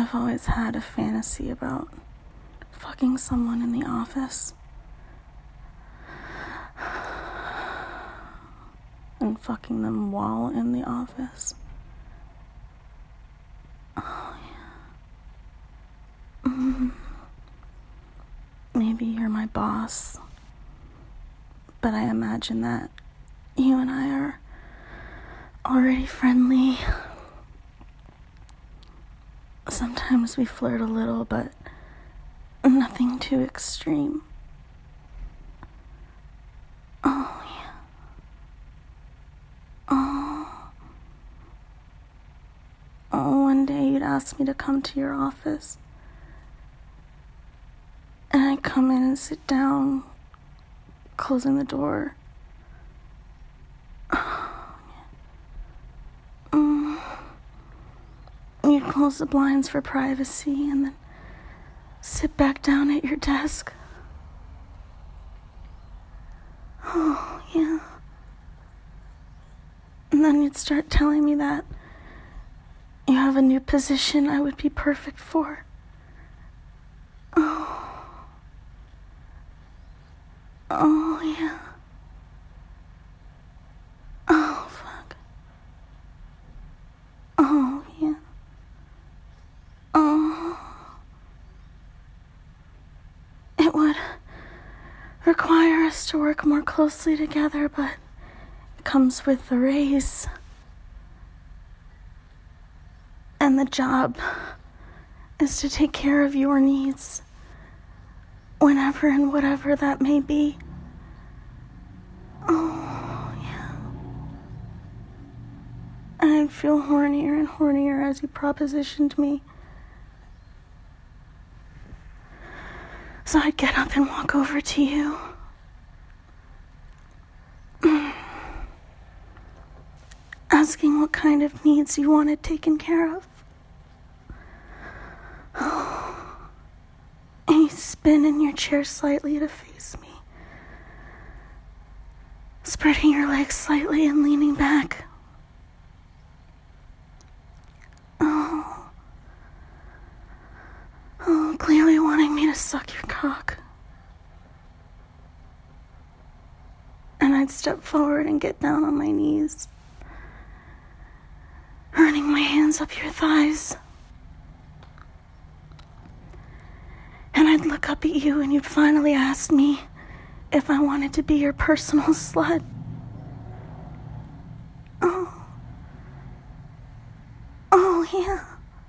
I've always had a fantasy about fucking someone in the office. And fucking them while in the office. Oh, yeah. Maybe you're my boss. But I imagine that you and I are already friendly. Sometimes we flirt a little, but nothing too extreme. Oh, yeah. Oh, one day you'd ask me to come to your office. And I'd come in and sit down, closing the door. You'd close the blinds for privacy and then sit back down at your desk. Oh, yeah. And then you'd start telling me that you have a new position I would be perfect for. Oh, yeah. Oh, fuck. Oh, yeah. It would require us to work more closely together, but it comes with the raise. And the job is to take care of your needs, whenever and whatever that may be. Oh, yeah. And I'd feel hornier and hornier as you propositioned me. So I'd get up and walk over to you. Asking what kind of needs you wanted taken care of. And you spin in your chair slightly to face me, spreading your legs slightly and leaning back. Clearly wanting me to suck your cock. And I'd step forward and get down on my knees, running my hands up your thighs. And I'd look up at you and you'd finally ask me if I wanted to be your personal slut. Oh, yeah.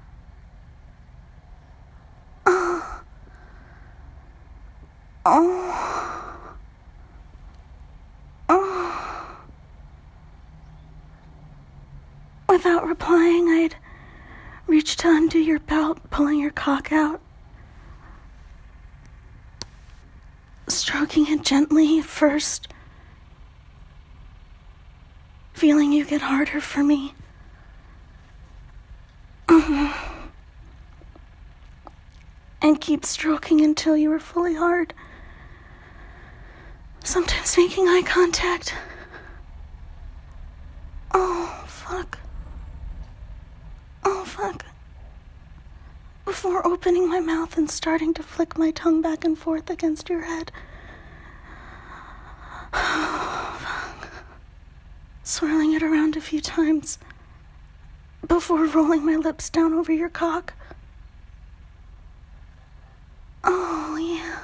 Without replying, I'd reach to undo your belt, pulling your cock out. Stroking it gently at first, feeling you get harder for me. And keep stroking until you were fully hard. Sometimes making eye contact. Oh, fuck. Before opening my mouth and starting to flick my tongue back and forth against your head. Swirling it around a few times before rolling my lips down over your cock. Oh, yeah.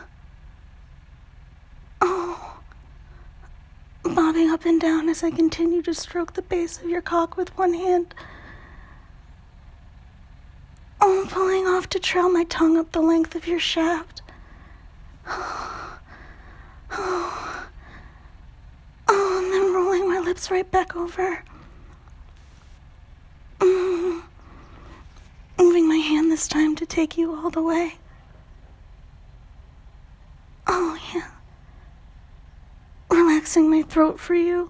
Bobbing up and down as I continue to stroke the base of your cock with one hand. Pulling off to trail my tongue up the length of your shaft. And then rolling my lips right back over. Moving my hand this time to take you all the way. Oh, yeah. Relaxing my throat for you.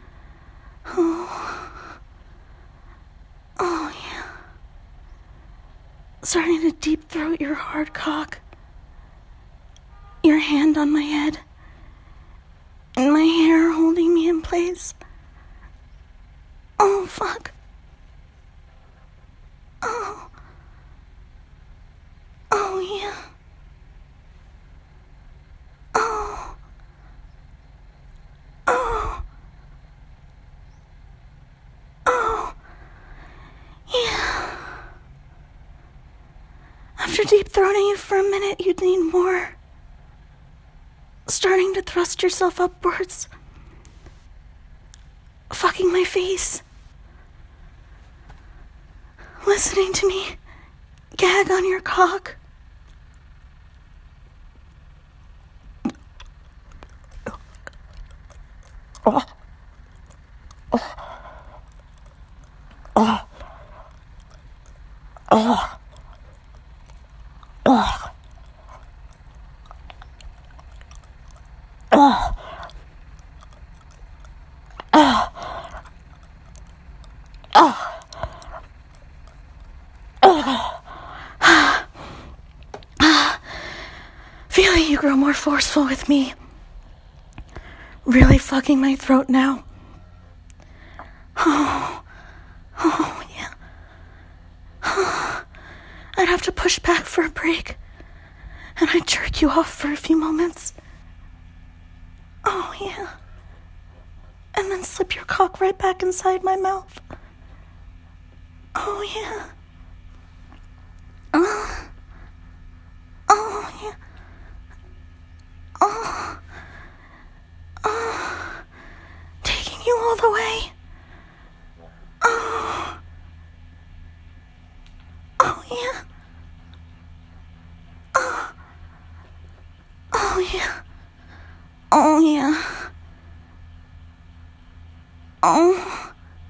Oh, yeah. Starting to deep throat your hard cock. Your hand on my head. And my hair holding me in place. Oh, fuck. yeah. Oh. Oh. Oh. Yeah. After deep throating you for a minute, you'd need more. Starting to thrust yourself upwards. Fucking my face. Listening to me gag on your cock. Oh. Oh. Oh. Oh. Oh. Oh. Oh. Oh. Feeling you grow more forceful with me. Really fucking my throat now. Oh. Oh, yeah. I'd have to push back for a break. And I'd jerk you off for a few moments. Oh, yeah. And then slip your cock right back inside my mouth. Oh, yeah. Oh, yeah. Oh. Oh. Taking you all the way. Oh. Oh, yeah. Oh. Oh, yeah. Oh, yeah. Oh.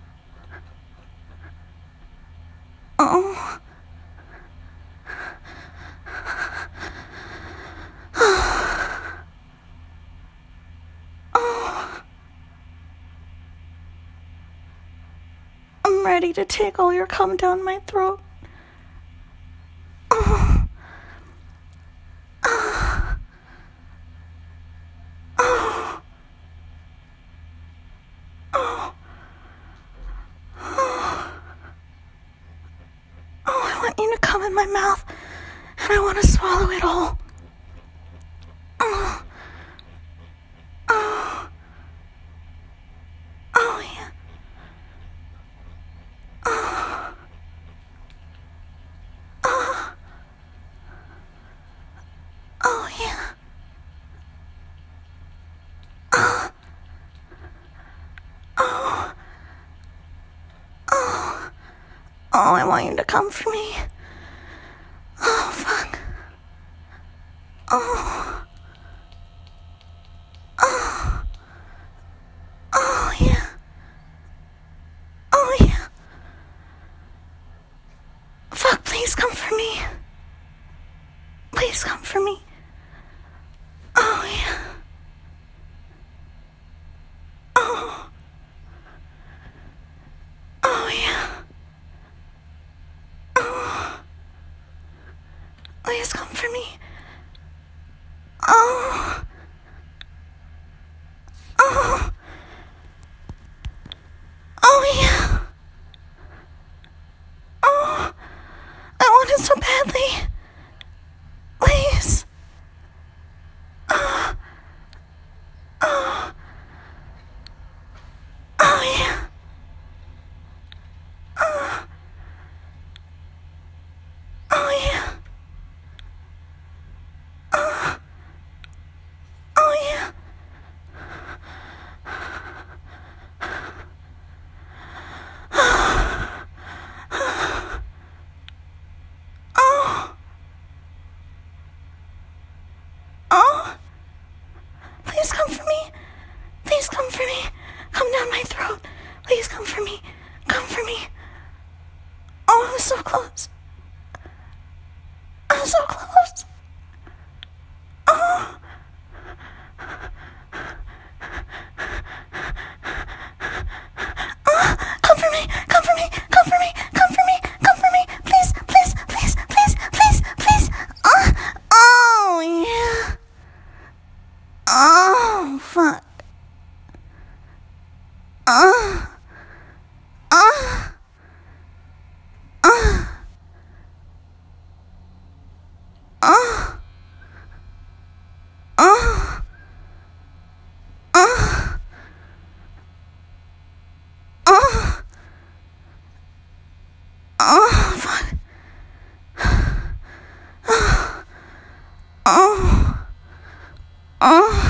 Oh. Oh. I'm ready to take all your cum down my throat. Oh. Oh. Oh. Oh. I want you to come in my mouth, and I want to swallow it all. Oh. Oh. Oh, yeah. Oh. Oh. Oh, yeah. Oh. Oh. Oh. Oh, I want you to come for me. Oh, fuck. Oh. Oh. Oh, yeah. Oh, yeah. Fuck, please come for me. Please come for me. Oh, yeah. Oh. Oh, yeah. Oh. Please come for me. Oh. Oh. Oh, yeah. Oh. I want it so badly. Please. Oh. Oh. Oh, yeah. Oh. Oh, yeah. Oh. Oh, yeah. Oh. Oh. Please come for me. Please come for me. Come down my throat. Please come for me. Come for me. Oh, I'm so close. I'm so close. Oh. Oh. Come for me. Come for me. Come for me. Come for me. Come for me. Please, please, please, please, please, please. Oh, oh yeah. Oh, fuck. Oh. Oh. Oh, fuck. Oh. Oh.